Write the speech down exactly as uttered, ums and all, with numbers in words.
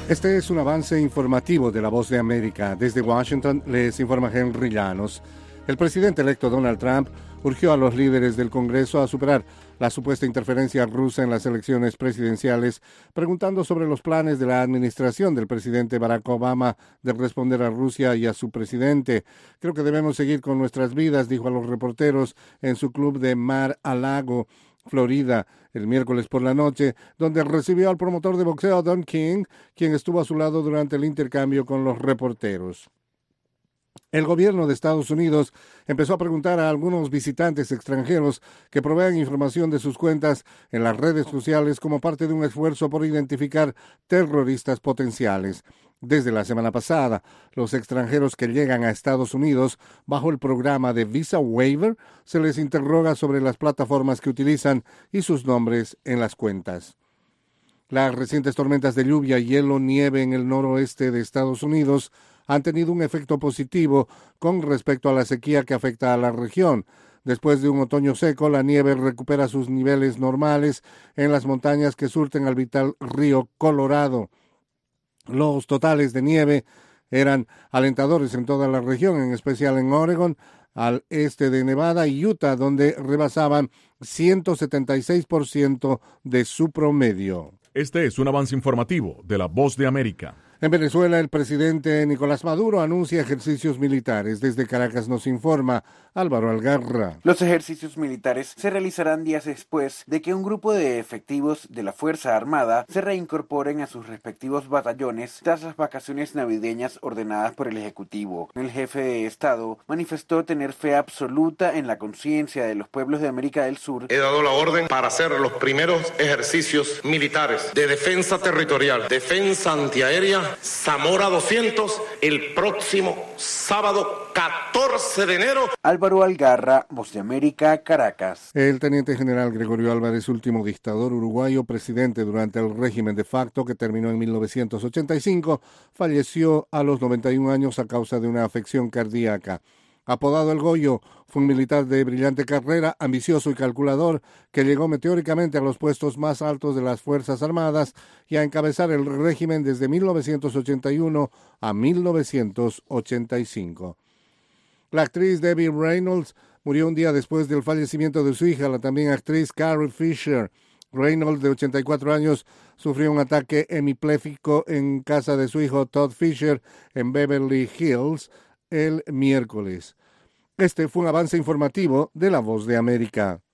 Este es un avance informativo de La Voz de América. Desde Washington les informa Henry Llanos. El presidente electo Donald Trump urgió a los líderes del Congreso a superar la supuesta interferencia rusa en las elecciones presidenciales, preguntando sobre los planes de la administración del presidente Barack Obama de responder a Rusia y a su presidente. Creo que debemos seguir con nuestras vidas, dijo a los reporteros en su club de Mar-a-Lago, Florida, el miércoles por la noche, donde recibió al promotor de boxeo Don King, quien estuvo a su lado durante el intercambio con los reporteros. El gobierno de Estados Unidos empezó a preguntar a algunos visitantes extranjeros que provean información de sus cuentas en las redes sociales como parte de un esfuerzo por identificar terroristas potenciales. Desde la semana pasada, los extranjeros que llegan a Estados Unidos bajo el programa de Visa Waiver se les interroga sobre las plataformas que utilizan y sus nombres en las cuentas. Las recientes tormentas de lluvia, hielo, nieve en el noroeste de Estados Unidos han tenido un efecto positivo con respecto a la sequía que afecta a la región. Después de un otoño seco, la nieve recupera sus niveles normales en las montañas que surten al vital río Colorado. Los totales de nieve eran alentadores en toda la región, en especial en Oregon, al este de Nevada y Utah, donde rebasaban ciento setenta y seis por ciento de su promedio. Este es un avance informativo de La Voz de América. En Venezuela, el presidente Nicolás Maduro anuncia ejercicios militares. Desde Caracas nos informa Álvaro Algarra. Los ejercicios militares se realizarán días después de que un grupo de efectivos de la Fuerza Armada se reincorporen a sus respectivos batallones tras las vacaciones navideñas ordenadas por el Ejecutivo. El jefe de Estado manifestó tener fe absoluta en la conciencia de los pueblos de América del Sur. He dado la orden para hacer los primeros ejercicios militares de defensa territorial, defensa antiaérea, Zamora doscientos, el próximo sábado catorce de enero. Álvaro Algarra, Voz de América, Caracas. El teniente general Gregorio Álvarez, último dictador uruguayo, presidente durante el régimen de facto que terminó en mil novecientos ochenta y cinco, falleció a los noventa y un años a causa de una afección cardíaca. Apodado El Goyo, fue un militar de brillante carrera, ambicioso y calculador, que llegó meteóricamente a los puestos más altos de las Fuerzas Armadas y a encabezar el régimen desde mil novecientos ochenta y uno a mil novecientos ochenta y cinco. La actriz Debbie Reynolds murió un día después del fallecimiento de su hija, la también actriz Carrie Fisher. Reynolds, de ochenta y cuatro años, sufrió un ataque hemipléjico en casa de su hijo Todd Fisher en Beverly Hills el miércoles. Este fue un avance informativo de La Voz de América.